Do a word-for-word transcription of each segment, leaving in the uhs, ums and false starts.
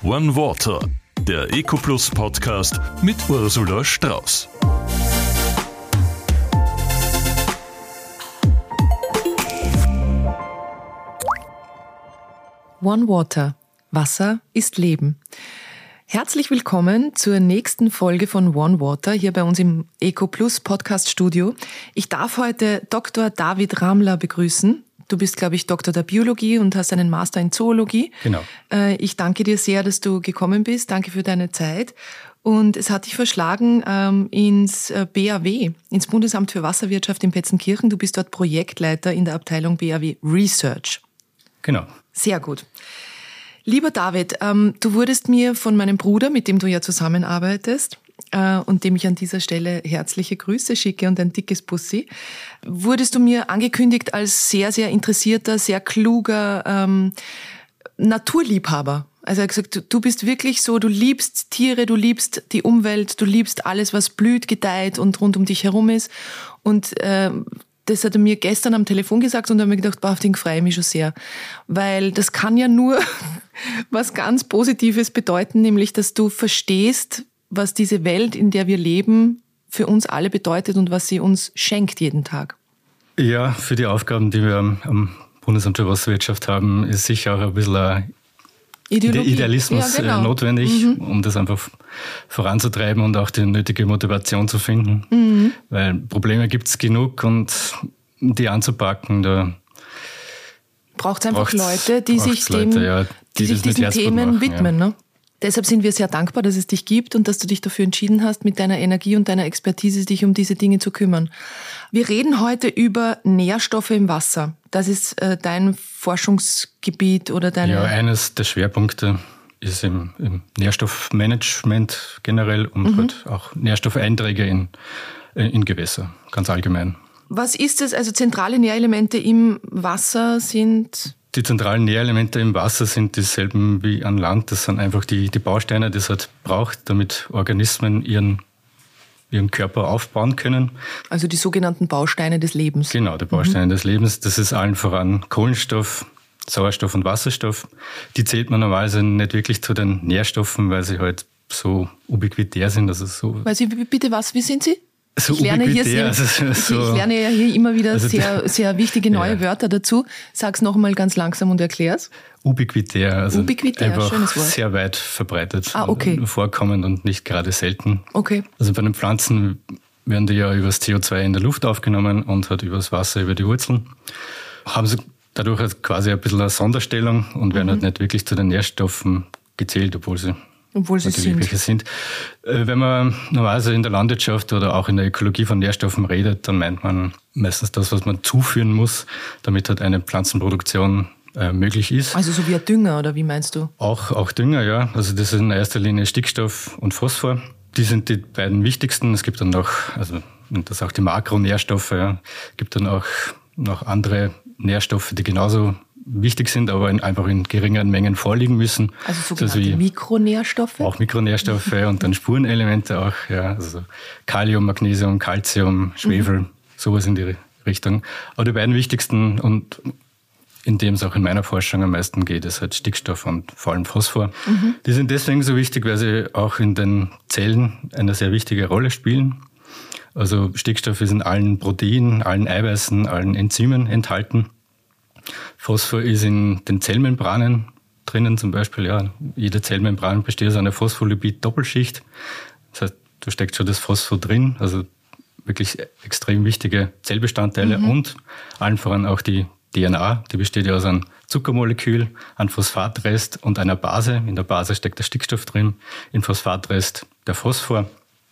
One Water, der EcoPlus Podcast mit Ursula Strauß. One Water. Wasser ist Leben. Herzlich willkommen zur nächsten Folge von One Water hier bei uns im EcoPlus Podcast Studio. Ich darf heute Doktor David Ramler begrüßen. Du bist, glaube ich, Doktor der Biologie und hast einen Master in Zoologie. Genau. Ich danke dir sehr, dass du gekommen bist. Danke für deine Zeit. Und es hat dich verschlagen ähm, ins B A W, ins Bundesamt für Wasserwirtschaft in Petzenkirchen. Du bist dort Projektleiter in der Abteilung B A W Research. Genau. Sehr gut. Lieber David, ähm, du wurdest mir von meinem Bruder, mit dem du ja zusammenarbeitest, äh, und dem ich an dieser Stelle herzliche Grüße schicke und ein dickes Bussi, wurdest du mir angekündigt als sehr, sehr interessierter, sehr kluger ähm, Naturliebhaber. Also er hat gesagt, du, du bist wirklich so, du liebst Tiere, du liebst die Umwelt, du liebst alles, was blüht, gedeiht und rund um dich herum ist. Und äh, das hat er mir gestern am Telefon gesagt und da habe ich mir gedacht, boah, auf den freue ich mich schon sehr. Weil das kann ja nur was ganz Positives bedeuten, nämlich, dass du verstehst, was diese Welt, in der wir leben, für uns alle bedeutet und was sie uns schenkt jeden Tag. Ja, für die Aufgaben, die wir am Bundesamt für Wasserwirtschaft haben, ist sicher auch ein bisschen ein Ideologie. Idealismus ja, genau. notwendig, mhm. um das einfach voranzutreiben und auch die nötige Motivation zu finden. Mhm. Weil Probleme gibt es genug und die anzupacken, da braucht es einfach Leute, die sich, dem, Leute, ja, die die sich diesen Themen machen, widmen. Ja. Ne? Deshalb sind wir sehr dankbar, dass es dich gibt und dass du dich dafür entschieden hast, mit deiner Energie und deiner Expertise dich um diese Dinge zu kümmern. Wir reden heute über Nährstoffe im Wasser. Das ist äh, dein Forschungsgebiet oder deine... Ja, eines der Schwerpunkte ist im, im Nährstoffmanagement generell und mhm. halt auch Nährstoffeinträge in, in Gewässer, ganz allgemein. Was ist es? Also zentrale Nährelemente im Wasser sind... Die zentralen Nährelemente im Wasser sind dieselben wie an Land. Das sind einfach die, die Bausteine, die es halt braucht, damit Organismen ihren, ihren Körper aufbauen können. Also die sogenannten Bausteine des Lebens. Genau, die Bausteine mhm. des Lebens. Das ist allen voran Kohlenstoff, Sauerstoff und Wasserstoff. Die zählt man normalerweise nicht wirklich zu den Nährstoffen, weil sie halt so ubiquitär sind. Also so weil sie, bitte was, wie sind sie? So ich, lerne hier sehr, also so, ich, ich lerne ja hier immer wieder also sehr, sehr wichtige neue ja. Wörter dazu. Sag's noch mal ganz langsam und erklär's. Ubiquitär, also Ubiquitär, einfach schönes Wort. Sehr weit verbreitet, ah, okay. vorkommend und nicht gerade selten. Okay. Also bei den Pflanzen werden die ja über das C O zwei in der Luft aufgenommen und halt über das Wasser, über die Wurzeln. Haben sie dadurch halt quasi ein bisschen eine Sonderstellung und werden mhm. halt nicht wirklich zu den Nährstoffen gezählt, obwohl sie Obwohl sie sind. welche sind. Wenn man normalerweise in der Landwirtschaft oder auch in der Ökologie von Nährstoffen redet, dann meint man meistens das, was man zuführen muss, damit halt eine Pflanzenproduktion äh, möglich ist. Also so wie ein Dünger, oder wie meinst du? Auch, auch Dünger, ja. Also das ist in erster Linie Stickstoff und Phosphor. Die sind die beiden wichtigsten. Es gibt dann noch, also das ist auch die Makronährstoffe, ja. Es gibt dann auch noch andere Nährstoffe, die genauso wichtig sind, aber in, einfach in geringeren Mengen vorliegen müssen. Also sogenannte also Mikronährstoffe? Auch Mikronährstoffe und dann Spurenelemente auch, ja, also Kalium, Magnesium, Calcium, Schwefel, mhm. sowas in die Richtung. Aber die beiden wichtigsten und in dem es auch in meiner Forschung am meisten geht, ist halt Stickstoff und vor allem Phosphor. Mhm. Die sind deswegen so wichtig, weil sie auch in den Zellen eine sehr wichtige Rolle spielen. Also Stickstoff ist in allen Proteinen, allen Eiweißen, allen Enzymen enthalten. Phosphor ist in den Zellmembranen drinnen, zum Beispiel, ja, jede Zellmembran besteht aus einer Phospholipid-Doppelschicht. Das heißt, da steckt schon das Phosphor drin, also wirklich extrem wichtige Zellbestandteile mhm. und allen voran auch die D N A, die besteht ja aus einem Zuckermolekül, einem Phosphatrest und einer Base. In der Base steckt der Stickstoff drin, im Phosphatrest der Phosphor.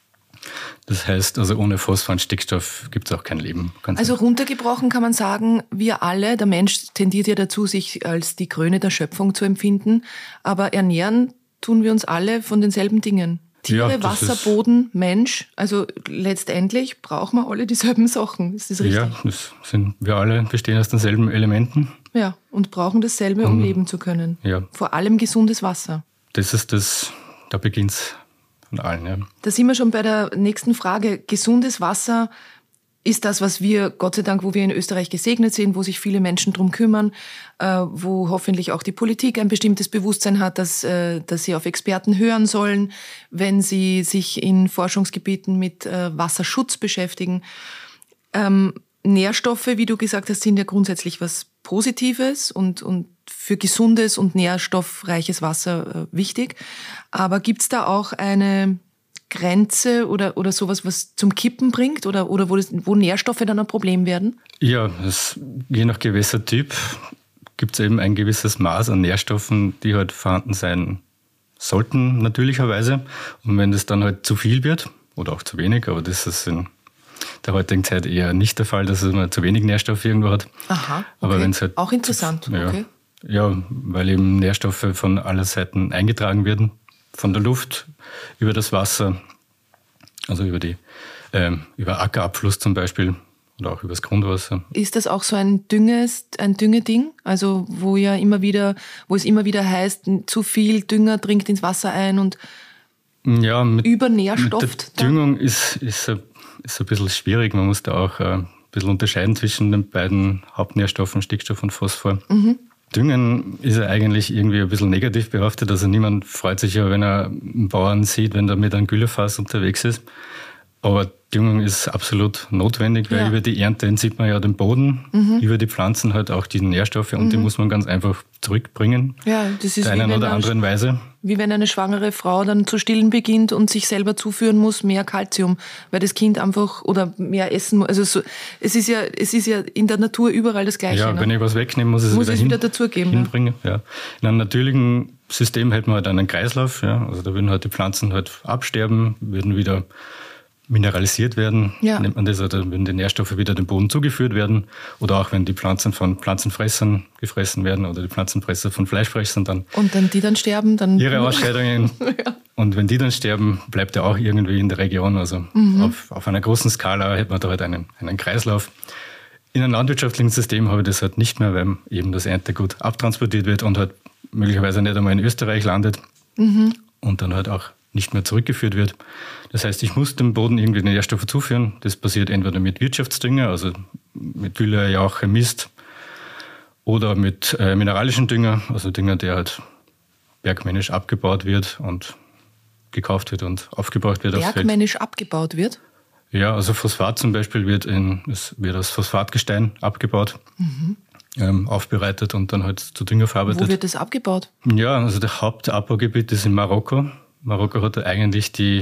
Das heißt, also ohne Phosphor und Stickstoff gibt es auch kein Leben. Also runtergebrochen kann man sagen, wir alle, der Mensch tendiert ja dazu, sich als die Krone der Schöpfung zu empfinden, aber ernähren tun wir uns alle von denselben Dingen. Tiere, ja, Wasser, Boden, Mensch, also letztendlich brauchen wir alle dieselben Sachen. Ist das richtig? Ja, das sind wir alle, bestehen aus denselben Elementen. Ja, und brauchen dasselbe, um, um leben zu können. Ja. Vor allem gesundes Wasser. Das ist das, da beginnt's von allen, ja. Da sind wir schon bei der nächsten Frage. Gesundes Wasser ist das, was wir, Gott sei Dank, wo wir in Österreich gesegnet sind, wo sich viele Menschen drum kümmern, äh, wo hoffentlich auch die Politik ein bestimmtes Bewusstsein hat, dass, äh, dass sie auf Experten hören sollen, wenn sie sich in Forschungsgebieten mit äh, Wasserschutz beschäftigen. Ähm, Nährstoffe, wie du gesagt hast, sind ja grundsätzlich was Positives und, und für gesundes und nährstoffreiches Wasser äh, wichtig. Aber gibt's da auch eine Grenze oder, oder sowas, was zum Kippen bringt oder, oder wo, das, wo Nährstoffe dann ein Problem werden? Ja, das, je nach Gewässertyp gibt es eben ein gewisses Maß an Nährstoffen, die halt vorhanden sein sollten, natürlicherweise. Und wenn das dann halt zu viel wird, oder auch zu wenig, aber das ist in der heutigen Zeit eher nicht der Fall, dass man zu wenig Nährstoffe irgendwo hat. Aha, okay. Aber wenn's halt auch interessant. Ja, okay. ja, weil eben Nährstoffe von aller Seiten eingetragen werden, von der Luft über das Wasser, also über die ähm, über Ackerabfluss zum Beispiel oder auch über das Grundwasser. Ist das auch so ein Dünges, ein Düngeding? Also wo ja immer wieder, wo es immer wieder heißt, zu viel Dünger dringt ins Wasser ein und ja, mit, übernährstofft? Mit der Düngung ist, ist, ein, ist ein bisschen schwierig. Man muss da auch ein bisschen unterscheiden zwischen den beiden Hauptnährstoffen, Stickstoff und Phosphor. Mhm. Düngen ist ja eigentlich irgendwie ein bisschen negativ behaftet. Also niemand freut sich ja, wenn er einen Bauern sieht, wenn er mit einem Güllefass unterwegs ist. Aber Düngung ist absolut notwendig, weil ja. über die Ernte sieht man ja den Boden, mhm. über die Pflanzen halt auch die Nährstoffe und mhm. die muss man ganz einfach zurückbringen. Ja, das ist der einen oder anderen Weise. Wie wenn eine schwangere Frau dann zu stillen beginnt und sich selber zuführen muss, mehr Kalzium, weil das Kind einfach oder mehr essen muss. Also so, es ist ja, es ist ja in der Natur überall das Gleiche. Ja, ne? Wenn ich was wegnehme, muss ich es muss wieder, es hin, wieder dazugeben. Hinbringen. Ja. Ja. In einem natürlichen System hätten wir halt einen Kreislauf. Ja. Also da würden halt die Pflanzen halt absterben, würden wieder mineralisiert werden, ja. nennt man das, oder wenn die Nährstoffe wieder dem Boden zugeführt werden oder auch wenn die Pflanzen von Pflanzenfressern gefressen werden oder die Pflanzenfresser von Fleischfressern dann und dann die dann sterben, dann ihre Ausscheidungen ja. und wenn die dann sterben, bleibt er auch irgendwie in der Region, also mhm. auf, auf einer großen Skala hätte man da halt einen, einen Kreislauf. In einem landwirtschaftlichen System habe ich das halt nicht mehr, weil eben das Erntegut abtransportiert wird und halt möglicherweise nicht einmal in Österreich landet mhm. und dann halt auch nicht mehr zurückgeführt wird. Das heißt, ich muss dem Boden irgendwie Nährstoffe zuführen. Das passiert entweder mit Wirtschaftsdünger, also mit Gülle, Jauche, Mist, oder mit äh, mineralischen Dünger, also Dünger, der halt bergmännisch abgebaut wird und gekauft wird und aufgebraucht wird. Bergmännisch abgebaut wird? Ja, also Phosphat zum Beispiel wird, in, es wird aus Phosphatgestein abgebaut, mhm. ähm, aufbereitet und dann halt zu Dünger verarbeitet. Wo wird das abgebaut? Ja, also das Hauptabbaugebiet ist in Marokko. Marokko hat eigentlich die,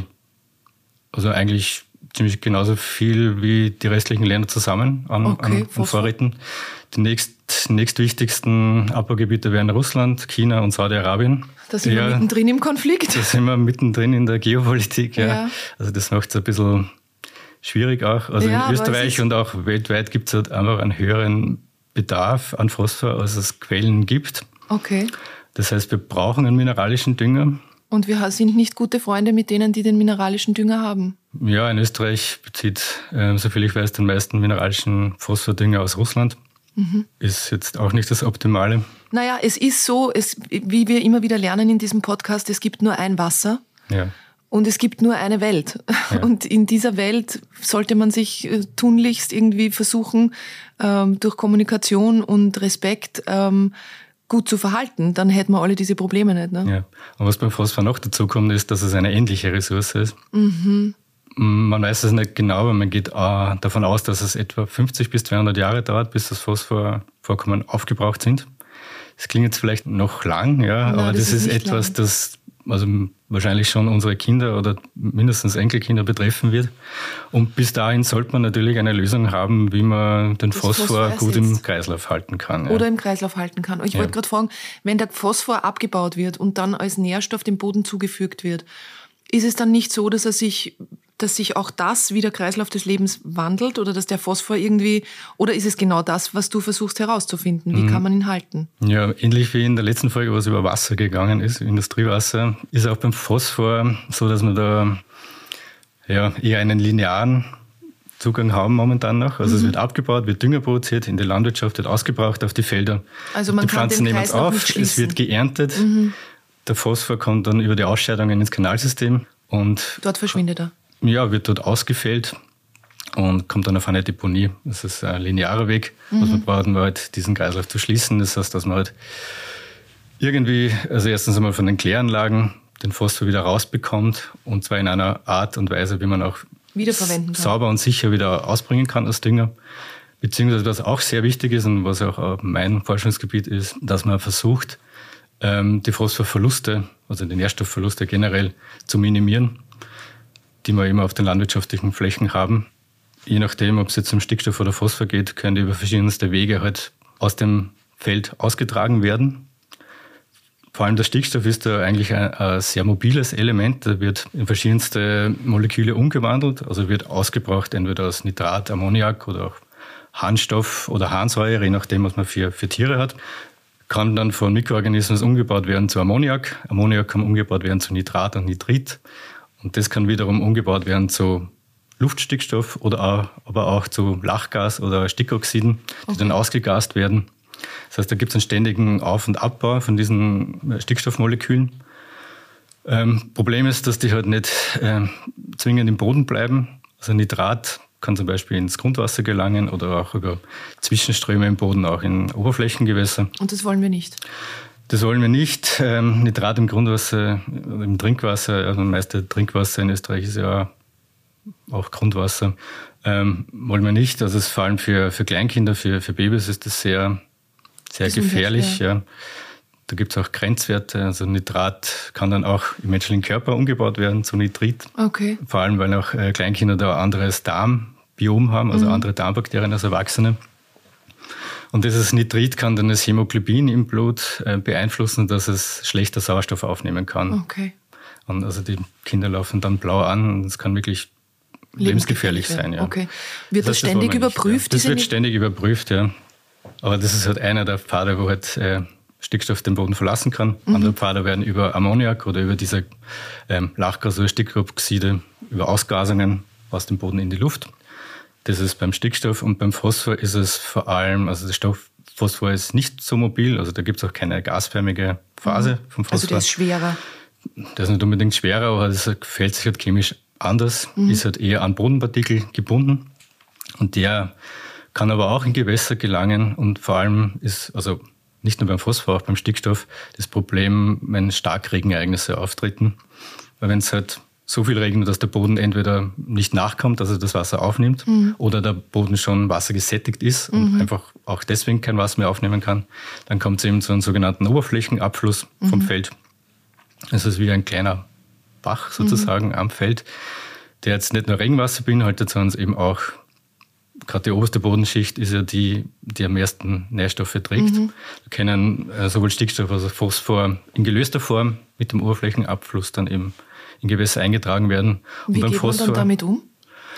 also eigentlich ziemlich genauso viel wie die restlichen Länder zusammen an, okay, an, an Vorräten. Die nächst, nächstwichtigsten Abbaugebiete wären Russland, China und Saudi-Arabien. Da sind ja, wir mittendrin im Konflikt. Da sind wir mittendrin in der Geopolitik. Ja. Ja. Also das macht es ein bisschen schwierig auch. Also ja, in Österreich und auch weltweit gibt es halt einfach einen höheren Bedarf an Phosphor, als es Quellen gibt. Okay. Das heißt, wir brauchen einen mineralischen Dünger. Und wir sind nicht gute Freunde mit denen, die den mineralischen Dünger haben. Ja, in Österreich bezieht, äh, soviel ich weiß, den meisten mineralischen Phosphordünger aus Russland. Mhm. Ist jetzt auch nicht das Optimale. Naja, es ist so, es, wie wir immer wieder lernen in diesem Podcast, es gibt nur ein Wasser ja. und es gibt nur eine Welt. Ja. Und in dieser Welt sollte man sich äh, tunlichst irgendwie versuchen, ähm, durch Kommunikation und Respekt ähm, gut zu verhalten, dann hätten wir alle diese Probleme nicht. Ne? Ja. Und was beim Phosphor noch dazu kommt, ist, dass es eine endliche Ressource ist. Mhm. Man weiß es nicht genau, aber man geht davon aus, dass es etwa fünfzig bis zweihundert Jahre dauert, bis das Phosphorvorkommen aufgebraucht sind. Das klingt jetzt vielleicht noch lang, ja, Nein, aber das, das ist, ist etwas, lang. das also wahrscheinlich schon unsere Kinder oder mindestens Enkelkinder betreffen wird. Und bis dahin sollte man natürlich eine Lösung haben, wie man den das Phosphor, Phosphor gut im Kreislauf halten kann. Ja. Oder im Kreislauf halten kann. Ich ja. wollte gerade fragen, wenn der Phosphor abgebaut wird und dann als Nährstoff dem Boden zugefügt wird, ist es dann nicht so, dass er sich, dass sich auch das wie der Kreislauf des Lebens wandelt oder dass der Phosphor irgendwie, oder ist es genau das, was du versuchst herauszufinden? Wie mhm. kann man ihn halten? Ja, ähnlich wie in der letzten Folge, was über Wasser gegangen ist, Industriewasser, ist auch beim Phosphor so, dass wir da ja, eher einen linearen Zugang haben momentan noch. Also mhm. es wird abgebaut, wird Dünger produziert, in der Landwirtschaft wird ausgebraucht auf die Felder. Also man die kann Pflanzen den nehmen es auf, es wird geerntet. Mhm. Der Phosphor kommt dann über die Ausscheidungen ins Kanalsystem und dort verschwindet er. Ja, wird dort ausgefällt und kommt dann auf eine Deponie. Das ist ein linearer Weg. Mhm. Was man braucht, um halt diesen Kreislauf zu schließen. Das heißt, dass man halt irgendwie, also erstens einmal von den Kläranlagen den Phosphor wieder rausbekommt und zwar in einer Art und Weise, wie man auch wiederverwenden kann. Sauber und sicher wieder ausbringen kann als Dünger. Beziehungsweise was auch sehr wichtig ist und was auch mein Forschungsgebiet ist, dass man versucht, die Phosphorverluste, also die Nährstoffverluste generell zu minimieren, die wir immer auf den landwirtschaftlichen Flächen haben. Je nachdem, ob es jetzt um Stickstoff oder Phosphor geht, können die über verschiedenste Wege halt aus dem Feld ausgetragen werden. Vor allem der Stickstoff ist da eigentlich ein, ein sehr mobiles Element. Der wird in verschiedenste Moleküle umgewandelt, also wird ausgebraucht entweder aus Nitrat, Ammoniak oder auch Harnstoff oder Harnsäure, je nachdem, was man für, für Tiere hat. Kann dann von Mikroorganismen umgebaut werden zu Ammoniak. Ammoniak kann umgebaut werden zu Nitrat und Nitrit. Und das kann wiederum umgebaut werden zu Luftstickstoff oder auch, aber auch zu Lachgas oder Stickoxiden, die okay. dann ausgegast werden. Das heißt, da gibt es einen ständigen Auf- und Abbau von diesen Stickstoffmolekülen. Ähm, Problem ist, dass die halt nicht äh, zwingend im Boden bleiben. Also Nitrat kann zum Beispiel ins Grundwasser gelangen oder auch über Zwischenströme im Boden auch in Oberflächengewässer. Und das wollen wir nicht? Das wollen wir nicht. Ähm, Nitrat im Grundwasser, im Trinkwasser, also das meiste Trinkwasser in Österreich ist ja auch Grundwasser, ähm, wollen wir nicht. Also es, vor allem für, für Kleinkinder, für, für Babys ist das sehr, sehr gefährlich. Ja. Da gibt es auch Grenzwerte. Also Nitrat kann dann auch im menschlichen Körper umgebaut werden zu Nitrit. Okay. Vor allem, weil auch äh, Kleinkinder da ein anderes Darmbiom haben, also mhm. andere Darmbakterien als Erwachsene. Und dieses Nitrit kann dann das Hämoglobin im Blut äh, beeinflussen, dass es schlechter Sauerstoff aufnehmen kann. Okay. Und also die Kinder laufen dann blau an und es kann wirklich lebensgefährlich sein. Ja. Okay. Wird das, das ständig das überprüft? Das wird ständig überprüft, ja. Aber das ist halt einer der Pfade, wo halt äh, Stickstoff den Boden verlassen kann. Mhm. Andere Pfade werden über Ammoniak oder über diese ähm, Lachgas- oder Stickoxide, über Ausgasungen aus dem Boden in die Luft. Das ist beim Stickstoff und beim Phosphor ist es vor allem, also der Stoff Phosphor ist nicht so mobil, also da gibt es auch keine gasförmige Phase mhm. vom Phosphor. Also der ist schwerer. Der ist nicht unbedingt schwerer, aber das verhält sich halt chemisch anders, mhm. ist halt eher an Bodenpartikel gebunden und der kann aber auch in Gewässer gelangen und vor allem ist, also nicht nur beim Phosphor, auch beim Stickstoff, das Problem, wenn Starkregenereignisse auftreten, weil wenn es halt so viel regnet, dass der Boden entweder nicht nachkommt, also das Wasser aufnimmt, mhm. oder der Boden schon wassergesättigt ist und mhm. einfach auch deswegen kein Wasser mehr aufnehmen kann, dann kommt es eben zu einem sogenannten Oberflächenabfluss mhm. vom Feld. Das ist wie ein kleiner Bach sozusagen mhm. am Feld, der jetzt nicht nur Regenwasser beinhaltet, sondern eben auch, gerade die oberste Bodenschicht ist ja die, die am meisten Nährstoffe trägt. Mhm. Da können äh, sowohl Stickstoff als auch Phosphor in gelöster Form mit dem Oberflächenabfluss dann eben in Gewässer eingetragen werden. Wie und beim geht Phosphor, man dann damit um?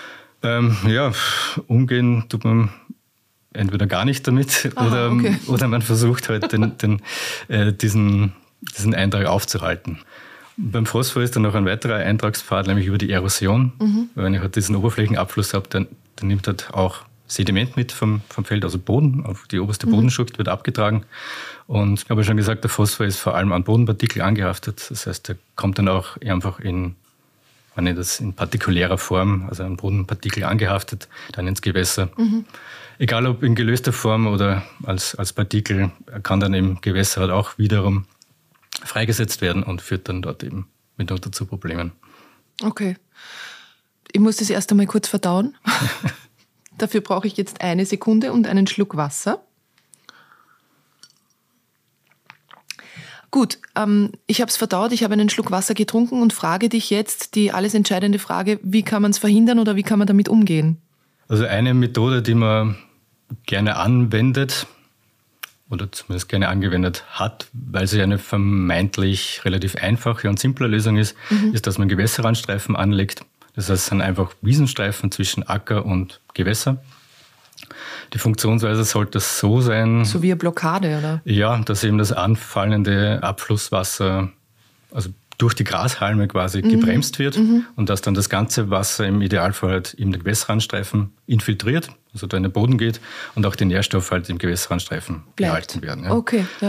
Ähm, ja, umgehen tut man entweder gar nicht damit Aha, oder, okay. oder man versucht halt den, den, äh, diesen, diesen Eintrag aufzuhalten. Beim Phosphor ist dann noch ein weiterer Eintragspfad, nämlich über die Erosion. Mhm. Wenn ich halt diesen Oberflächenabfluss habe, dann, dann nimmt halt auch Sediment mit vom, vom Feld, also Boden, auf die oberste mhm. Bodenschicht wird abgetragen. Und ich habe ja schon gesagt, der Phosphor ist vor allem an Bodenpartikel angehaftet. Das heißt, der kommt dann auch einfach in, wenn ich das in partikulärer Form, also an Bodenpartikel angehaftet, dann ins Gewässer. Mhm. Egal ob in gelöster Form oder als, als Partikel, kann dann im Gewässer halt auch wiederum freigesetzt werden und führt dann dort eben mitunter zu Problemen. Okay. Ich muss das erst einmal kurz verdauen. Dafür brauche ich jetzt eine Sekunde und einen Schluck Wasser. Gut, ähm, ich habe es verdaut, ich habe einen Schluck Wasser getrunken und frage dich jetzt die alles entscheidende Frage, wie kann man es verhindern oder wie kann man damit umgehen? Also eine Methode, die man gerne anwendet, oder zumindest gerne angewendet hat, weil sie eine vermeintlich relativ einfache und simple Lösung ist, mhm. ist, dass man Gewässerrandstreifen anlegt. Das heißt, es sind einfach Wiesenstreifen zwischen Acker und Gewässer. Die Funktionsweise sollte so sein... So wie eine Blockade, oder? Ja, dass eben das anfallende Abflusswasser, also durch die Grashalme quasi mhm. gebremst wird mhm. und dass dann das ganze Wasser im Idealfall halt im Gewässerrandstreifen infiltriert, also da in den Boden geht und auch die Nährstoffe halt im Gewässerrandstreifen behalten werden. Ja. Okay, ja.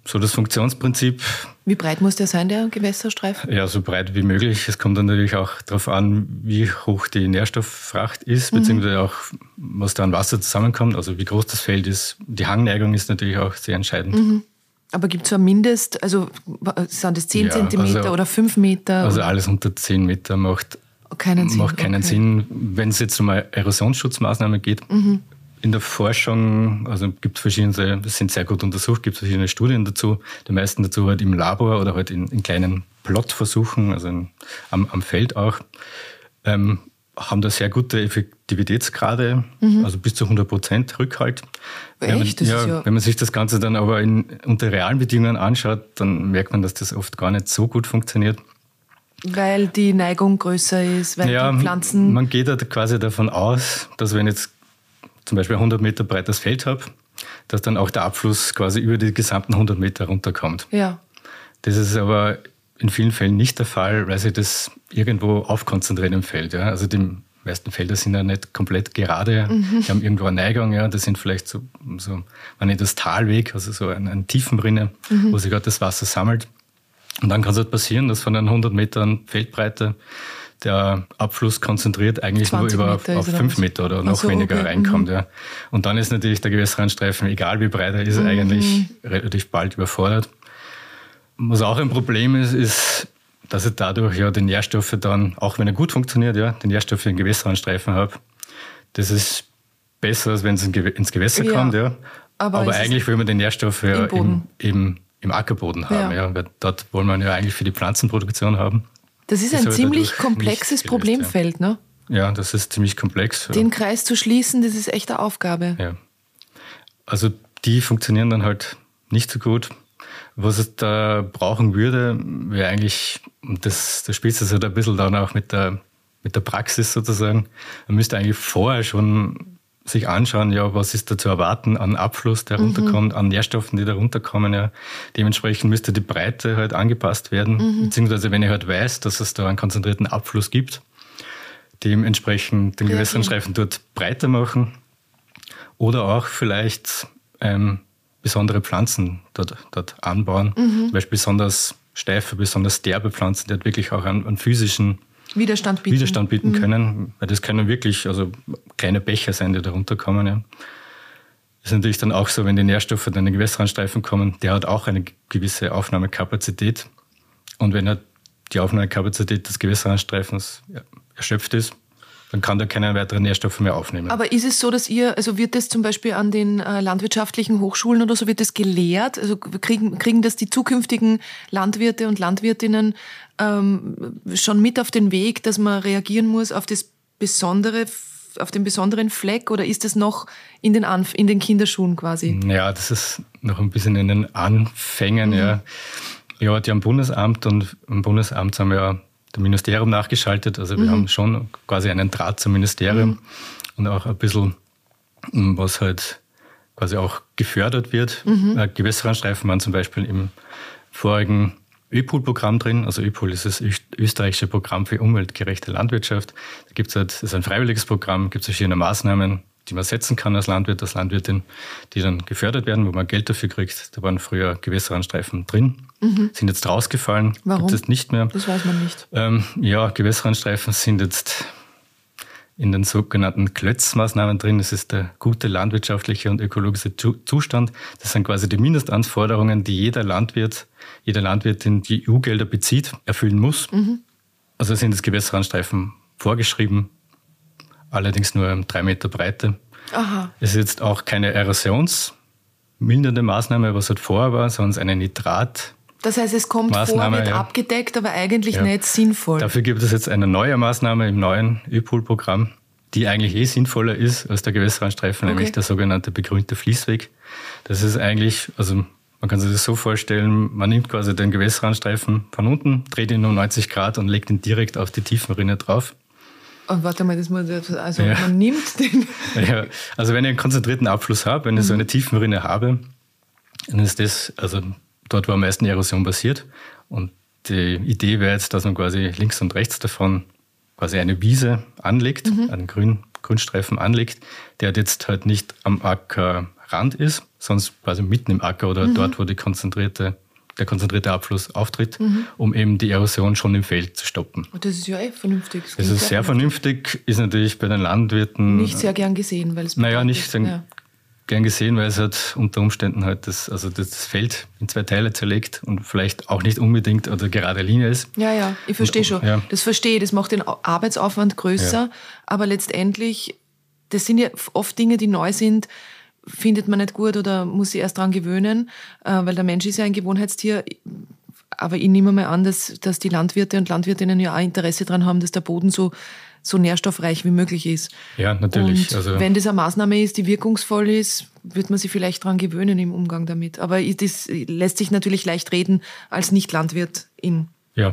so das Funktionsprinzip. Wie breit muss der sein, der Gewässerstreifen? Ja, so breit wie möglich. Es kommt dann natürlich auch darauf an, wie hoch die Nährstofffracht ist, mhm. beziehungsweise auch, was da an Wasser zusammenkommt, also wie groß das Feld ist. Die Hangneigung ist natürlich auch sehr entscheidend. Mhm. Aber gibt es so ein Mindest, also sind das zehn ja, Zentimeter also, oder fünf Meter? Also oder? alles unter zehn Meter macht keinen Sinn. Macht keinen okay. Sinn. Wenn es jetzt um eine Erosionsschutzmaßnahme geht, mhm. in der Forschung, also gibt es verschiedene, das sind sehr gut untersucht, gibt es verschiedene Studien dazu, die meisten dazu halt im Labor oder halt in, in kleinen Plotversuchen, also in, am, am Feld auch, ähm, haben da sehr gute Effektivitätsgrade, mhm. also bis zu hundert Prozent Rückhalt. Echt? Wenn man, das ja, ist ja wenn man sich das Ganze dann aber in, unter realen Bedingungen anschaut, dann merkt man, dass das oft gar nicht so gut funktioniert. Weil die Neigung größer ist, weil ja, die Pflanzen... Man geht halt quasi davon aus, dass wenn jetzt zum Beispiel ein hundert Meter breites Feld habe, dass dann auch der Abfluss quasi über die gesamten hundert Meter runterkommt. Ja. Das ist aber in vielen Fällen nicht der Fall, weil sich das irgendwo aufkonzentriert im Feld. Ja. Also die meisten Felder sind ja nicht komplett gerade, mhm. die haben irgendwo eine Neigung, ja. Das sind vielleicht so, so man nennt das Talweg, also so eine, eine Tiefenrinne, mhm. wo sich gerade das Wasser sammelt. Und dann kann es halt passieren, dass von den hundert Metern Feldbreite der Abfluss konzentriert eigentlich nur über auf, auf fünf Meter oder noch so, weniger okay. reinkommt. Mhm. Ja. Und dann ist natürlich der Gewässrandstreifen, egal wie breit er ist, mhm. eigentlich relativ bald überfordert. Was auch ein Problem ist, ist, dass ich dadurch ja die Nährstoffe dann, auch wenn er gut funktioniert, ja, die Nährstoffe in Gewässrandstreifen habe. Das ist besser, als wenn es ins Gewässer ja, kommt. Ja. Aber, aber eigentlich will man die Nährstoffe ja im, im im Ackerboden haben. Ja. Ja, weil dort wollen wir ja eigentlich für die Pflanzenproduktion haben. Das ist ein das ziemlich komplexes Problemfeld, ne? Ja, das ist ziemlich komplex. Den Kreis zu schließen, das ist echt eine Aufgabe. Ja. Also die funktionieren dann halt nicht so gut. Was es da brauchen würde, wäre eigentlich, und das, das spielt es halt ein bisschen dann auch mit der, mit der Praxis sozusagen, man müsste eigentlich vorher schon sich anschauen, ja, was ist da zu erwarten an Abfluss, der runterkommt, mhm. an Nährstoffen, die da runterkommen. Ja. Dementsprechend müsste die Breite halt angepasst werden, mhm. beziehungsweise wenn ich halt weiß, dass es da einen konzentrierten Abfluss gibt, dementsprechend den Gewässrandstreifen dort breiter machen oder auch vielleicht ähm, besondere Pflanzen dort, dort anbauen, mhm. zum Beispiel besonders steife, besonders derbe Pflanzen, die halt wirklich auch einen, einen physischen Widerstand bieten, Widerstand bieten mhm. können, weil das können wirklich also kleine Becher sein, die da runterkommen. Ja. Das ist natürlich dann auch so, wenn die Nährstoffe dann in den Gewässrandstreifen kommen, der hat auch eine gewisse Aufnahmekapazität. Und wenn er die Aufnahmekapazität des Gewässrandstreifens erschöpft ist, dann kann der keine weiteren Nährstoffe mehr aufnehmen. Aber ist es so, dass ihr, also wird das zum Beispiel an den äh, landwirtschaftlichen Hochschulen oder so, wird das gelehrt? Also kriegen, kriegen das die zukünftigen Landwirte und Landwirtinnen ähm, schon mit auf den Weg, dass man reagieren muss auf das Besondere, auf den besonderen Fleck, oder ist das noch in den, Anf- in den Kinderschuhen quasi? Ja, das ist noch ein bisschen in den Anfängen, mhm. ja. Ich arbeite ja am Bundesamt und am Bundesamt haben wir ja dem Ministerium nachgeschaltet. Also wir mhm. haben schon quasi einen Draht zum Ministerium mhm. und auch ein bisschen, was halt quasi auch gefördert wird. Mhm. Gewässrandstreifen waren zum Beispiel im vorigen ÖPOL-Programm drin. Also ÖPOL ist das österreichische Programm für umweltgerechte Landwirtschaft. Da gibt es halt, das ist ein freiwilliges Programm, gibt es verschiedene Maßnahmen, die man setzen kann als Landwirt, als Landwirtin, die dann gefördert werden, wo man Geld dafür kriegt. Da waren früher Gewässrandstreifen drin, mhm. sind jetzt rausgefallen. Warum? Gibt es nicht mehr. Das weiß man nicht. Ähm, ja, Gewässrandstreifen sind jetzt in den sogenannten Klötz-Maßnahmen drin. Das ist der gute landwirtschaftliche und ökologische Zustand. Das sind quasi die Mindestanforderungen, die jeder Landwirt, jede Landwirtin, die E U-Gelder bezieht, erfüllen muss. Mhm. Also sind das Gewässrandstreifen vorgeschrieben, allerdings nur drei Meter Breite. Aha. Es ist jetzt auch keine erosionsmildernde Maßnahme, was halt vorher war, sondern eine Nitrat. Das heißt, es kommt Maßnahme, vor, wird ja. abgedeckt, aber eigentlich ja. nicht sinnvoll. Dafür gibt es jetzt eine neue Maßnahme im neuen ÖPOL-Programm, die eigentlich eh sinnvoller ist als der Gewässrandstreifen, okay. nämlich der sogenannte begrünte Fließweg. Das ist eigentlich, also man kann sich das so vorstellen, man nimmt quasi den Gewässrandstreifen von unten, dreht ihn um neunzig Grad und legt ihn direkt auf die Tiefenrinne drauf. Und warte mal, das muss, also ja. man nimmt den... Ja, also wenn ich einen konzentrierten Abfluss habe, wenn ich mhm. so eine Tiefenrinne habe, dann ist das, also dort, wo am meisten Erosion passiert. Und die Idee wäre jetzt, dass man quasi links und rechts davon quasi eine Wiese anlegt, mhm. einen Grün, Grünstreifen anlegt, der jetzt halt nicht am Acker Ackerrand ist, sonst quasi mitten im Acker oder mhm. dort, wo die konzentrierte, der konzentrierte Abfluss auftritt, mhm. um eben die Erosion schon im Feld zu stoppen. Und das ist ja eh vernünftig. Das, das ist sehr vernünftig. vernünftig, ist natürlich bei den Landwirten... Nicht sehr gern gesehen, weil es... Naja, nicht sehr ja. gern gesehen, weil es halt unter Umständen halt das, also das Feld in zwei Teile zerlegt und vielleicht auch nicht unbedingt oder gerade Linie ist. Ja, ja, ich verstehe schon. Ja. Das verstehe ich, das macht den Arbeitsaufwand größer, ja. aber letztendlich, das sind ja oft Dinge, die neu sind, findet man nicht gut oder muss sich erst daran gewöhnen, weil der Mensch ist ja ein Gewohnheitstier. Aber ich nehme mal an, dass, dass die Landwirte und Landwirtinnen ja auch Interesse daran haben, dass der Boden so, so nährstoffreich wie möglich ist. Ja, natürlich. Und also wenn das eine Maßnahme ist, die wirkungsvoll ist, wird man sich vielleicht daran gewöhnen im Umgang damit. Aber das lässt sich natürlich leicht reden als Nicht-Landwirtin. Ja,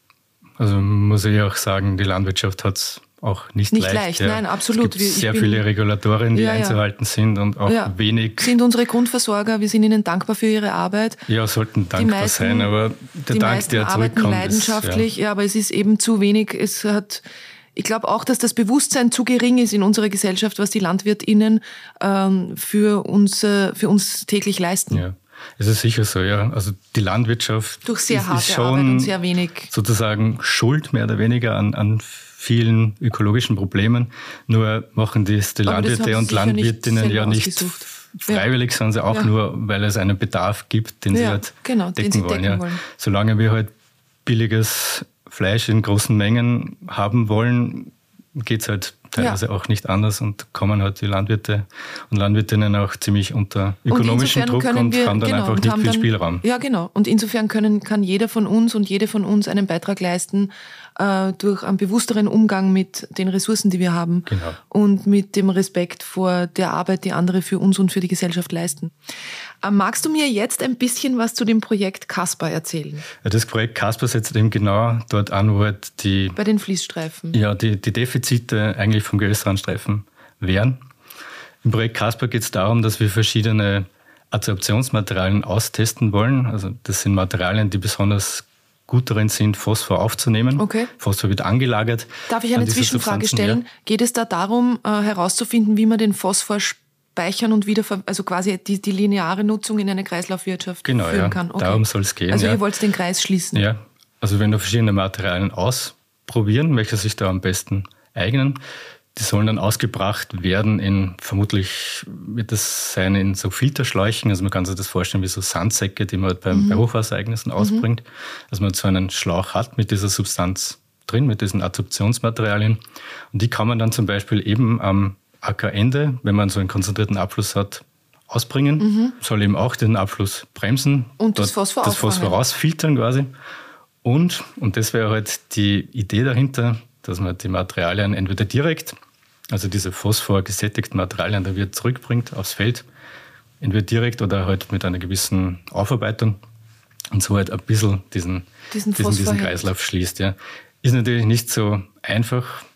also muss ich auch sagen, die Landwirtschaft hat es auch nicht, nicht leicht. leicht, ja. nein, absolut. Es gibt sehr viele Regulatorien, die ja, einzuhalten ja. sind und auch ja. wenig... Sind unsere Grundversorger, wir sind ihnen dankbar für ihre Arbeit. Ja, sollten dankbar meisten, sein, aber der Dank, der zurückkommt... leidenschaftlich, ist, ja. ja, aber es ist eben zu wenig. Es hat... Ich glaube auch, dass das Bewusstsein zu gering ist in unserer Gesellschaft, was die LandwirtInnen ähm, für, uns, äh, für uns täglich leisten. Ja. Es ist sicher so, ja. Also die Landwirtschaft Durch sehr ist, harte ist schon Arbeit und sehr wenig sozusagen schuld, mehr oder weniger, an, an vielen ökologischen Problemen. Nur machen das die Aber Landwirte das und Landwirtinnen ja nicht ausgesucht. freiwillig, ja. sondern sie auch ja. nur, weil es einen Bedarf gibt, den ja, sie halt genau, decken, den sie wollen, decken ja. wollen. Solange wir halt billiges Fleisch in großen Mengen haben wollen, geht es halt teilweise ja. auch nicht anders und kommen halt die Landwirte und Landwirtinnen auch ziemlich unter ökonomischen Druck und wir, haben dann genau, einfach nicht viel dann, Spielraum. Ja, genau. Und insofern können, kann jeder von uns und jede von uns einen Beitrag leisten äh, durch einen bewussteren Umgang mit den Ressourcen, die wir haben genau. und mit dem Respekt vor der Arbeit, die andere für uns und für die Gesellschaft leisten. Äh, magst du mir jetzt ein bisschen was zu dem Projekt Caspar erzählen? Ja, das Projekt Caspar setzt eben genau dort an, wo halt die... Bei den Fließstreifen. Ja, die, die Defizite eigentlich vom Gewässrandstreifen wären. Im Projekt Caspar geht es darum, dass wir verschiedene Adsorptionsmaterialien austesten wollen. Also das sind Materialien, die besonders gut darin sind, Phosphor aufzunehmen. Okay. Phosphor wird angelagert. Darf ich eine Zwischenfrage stellen? Ja. Geht es da darum, äh, herauszufinden, wie man den Phosphor speichern und wieder, also quasi die, die lineare Nutzung in eine Kreislaufwirtschaft genau, führen ja. kann? Okay. Darum soll es gehen. Also ja. ihr wollt den Kreis schließen? Ja, also wenn wir verschiedene Materialien ausprobieren, welche sich da am besten eignen, die sollen dann ausgebracht werden in, vermutlich wird das sein in so Filterschläuchen, also man kann sich das vorstellen wie so Sandsäcke, die man halt bei, mhm. bei Hochwasserereignissen mhm. ausbringt, dass man so einen Schlauch hat mit dieser Substanz drin, mit diesen Adsorptionsmaterialien und die kann man dann zum Beispiel eben am Ackerende, wenn man so einen konzentrierten Abfluss hat, ausbringen, mhm. soll eben auch den Abfluss bremsen und das Phosphor, das Phosphor rausfiltern quasi und, und das wäre halt die Idee dahinter, dass man die Materialien entweder direkt, also diese phosphorgesättigten Materialien, da wieder zurückbringt aufs Feld, entweder direkt oder halt mit einer gewissen Aufarbeitung und so halt ein bisschen diesen, diesen, diesen, diesen Kreislauf schließt. Ja. Ist natürlich nicht so einfach,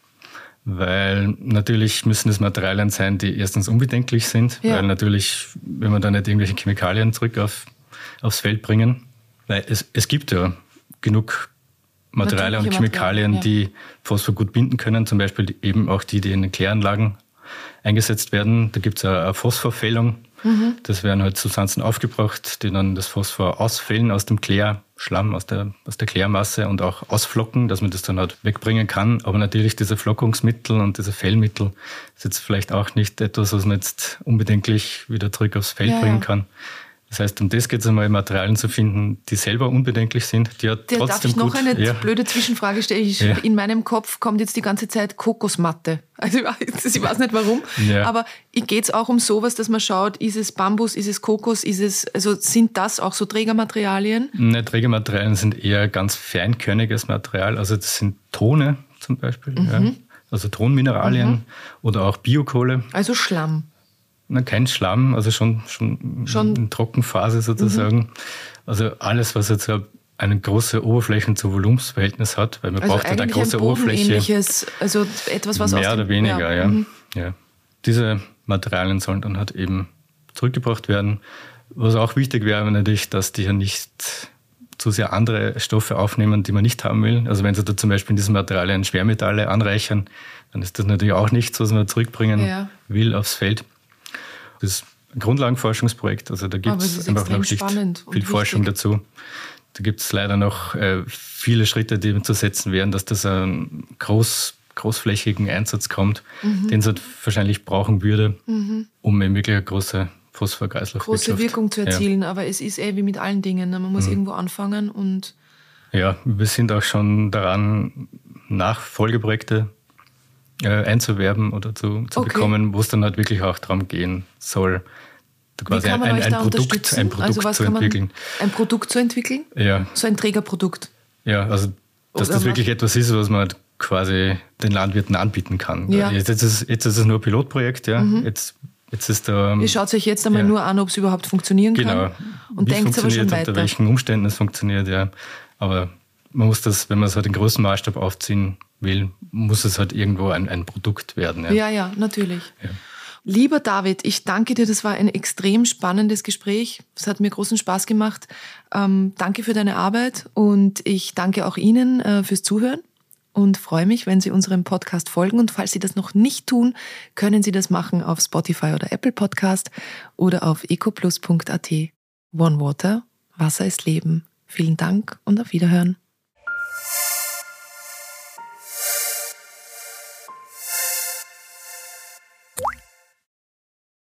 weil natürlich müssen es Materialien sein, die erstens unbedenklich sind, ja. weil natürlich, wenn man da nicht irgendwelche Chemikalien zurück auf, aufs Feld bringen, weil es, es gibt ja genug Materialien und Chemikalien, ja. die Phosphor gut binden können, zum Beispiel eben auch die, die in den Kläranlagen eingesetzt werden. Da gibt es eine Phosphorfällung. Mhm. Das werden halt Substanzen aufgebracht, die dann das Phosphor ausfällen aus dem Klärschlamm, aus der, aus der Klärmasse und auch ausflocken, dass man das dann halt wegbringen kann. Aber natürlich diese Flockungsmittel und diese Fällmittel ist jetzt vielleicht auch nicht etwas, was man jetzt unbedenklich wieder zurück aufs Feld ja, bringen kann. Das heißt, um das geht es einmal, Materialien zu finden, die selber unbedenklich sind, die ja trotzdem Darf ich noch gut, eine ja. blöde Zwischenfrage stellen? Ich, ja. In meinem Kopf kommt jetzt die ganze Zeit Kokosmatte. Also ich weiß nicht warum, ja. aber geht es auch um sowas, dass man schaut, ist es Bambus, ist es Kokos, ist es, also sind das auch so Trägermaterialien? Ne, Trägermaterialien sind eher ganz feinkörniges Material, also das sind Tone zum Beispiel, mhm. ja. also Tonmineralien mhm. oder auch Biokohle. Also Schlamm. Na, kein Schlamm, also schon, schon, schon in Trockenphase sozusagen. Mhm. Also alles, was jetzt eine große Oberflächen- zu Volumensverhältnis hat, weil man also braucht ja eine große ein Oberfläche. Also etwas, was mehr aus oder dem, weniger, ja. ja. Mhm. ja. Diese Materialien sollen dann halt eben zurückgebracht werden. Was auch wichtig wäre natürlich, dass die ja nicht zu sehr andere Stoffe aufnehmen, die man nicht haben will. Also wenn sie da zum Beispiel in diesen Materialien Schwermetalle anreichern, dann ist das natürlich auch nichts, was man zurückbringen ja. will aufs Feld. Das ein Grundlagenforschungsprojekt. Also da gibt es einfach noch nicht viel Forschung dazu. Da gibt es leider noch äh, viele Schritte, die zu setzen wären, dass das einen groß, großflächigen Einsatz kommt, mhm. den es halt wahrscheinlich brauchen würde, mhm. um eine wirklich große Phosphor-Kreislaufwirtschaft. Große Wirkung zu erzielen, ja. Aber es ist eh wie mit allen Dingen. Man muss mhm. irgendwo anfangen und... Ja, wir sind auch schon daran, Nachfolgeprojekte äh, einzuwerben oder zu, zu okay. bekommen, wo es dann halt wirklich auch darum gehen soll, quasi ein, ein, ein, Produkt, ein Produkt also was zu entwickeln. Ein Produkt zu entwickeln? Ja. So ein Trägerprodukt? Ja, also dass oder das wirklich etwas ist, was man halt quasi den Landwirten anbieten kann. Ja. Jetzt, ist es, jetzt ist es nur ein Pilotprojekt, ja. Mhm. Jetzt, jetzt ist da, Ihr schaut euch jetzt einmal ja. nur an, ob es überhaupt funktionieren genau. kann. Und denkt aber schon weiter. Unter welchen Umständen es funktioniert, ja. Aber man muss das, wenn man es halt in großem Maßstab aufziehen will, muss es halt irgendwo ein, ein Produkt werden. Ja, ja, ja natürlich. Ja. Lieber David, ich danke dir, das war ein extrem spannendes Gespräch. Es hat mir großen Spaß gemacht. Ähm, danke für deine Arbeit und ich danke auch Ihnen äh, fürs Zuhören und freue mich, wenn Sie unserem Podcast folgen. Und falls Sie das noch nicht tun, können Sie das machen auf Spotify oder Apple Podcast oder auf ecoplus punkt at. One Water, Wasser ist Leben. Vielen Dank und auf Wiederhören.